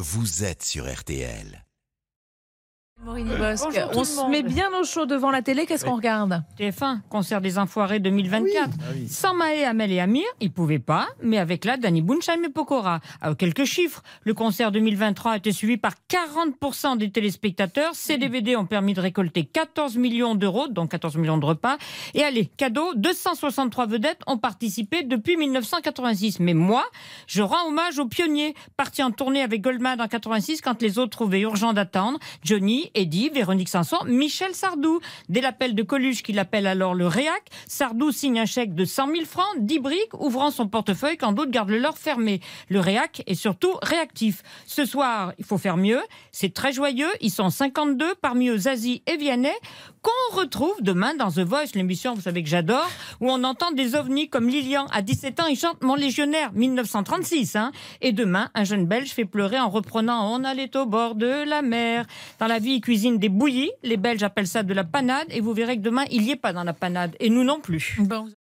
vous êtes sur RTL. Maureen Bosque, Bonjour tout on le se monde. met bien au chaud devant la télé, qu'est-ce qu'on regarde? TF1, concert des Enfoirés 2024. Sans Maë, Amel et Amir, ils pouvaient pas, mais avec là, Danny Boonsheim et Pokora. Alors, quelques chiffres. Le concert 2023 a été suivi par 40% des téléspectateurs. Ces DVD ont permis de récolter 14 millions d'euros, donc 14 millions de repas. Et allez, cadeau, 263 vedettes ont participé depuis 1986. Mais moi, je rends hommage aux pionniers, partis en tournée avec Goldman en 86 quand les autres trouvaient urgent d'attendre. Johnny, Eddie, Véronique Sanson, Michel Sardou. Dès l'appel de Coluche, qu'il appelle alors le réac, Sardou signe un chèque de 100 000 francs, 10 briques, ouvrant son portefeuille quand d'autres gardent le leur fermé. Le réac est surtout réactif. Ce soir, il faut faire mieux. C'est très joyeux. Ils sont 52, parmi eux Zazie et Vianney, qu'on retrouve demain dans The Voice, l'émission, vous savez que j'adore, où on entend des ovnis comme Lilian. À 17 ans, il chante Mon Légionnaire, 1936. Et demain, un jeune Belge fait pleurer en reprenant On allait au bord de la mer. Dans la vie, il cuisine des bouillies. Les Belges appellent ça de la panade. Et vous verrez que demain, il n'y est pas dans la panade. Et nous non plus. Bon.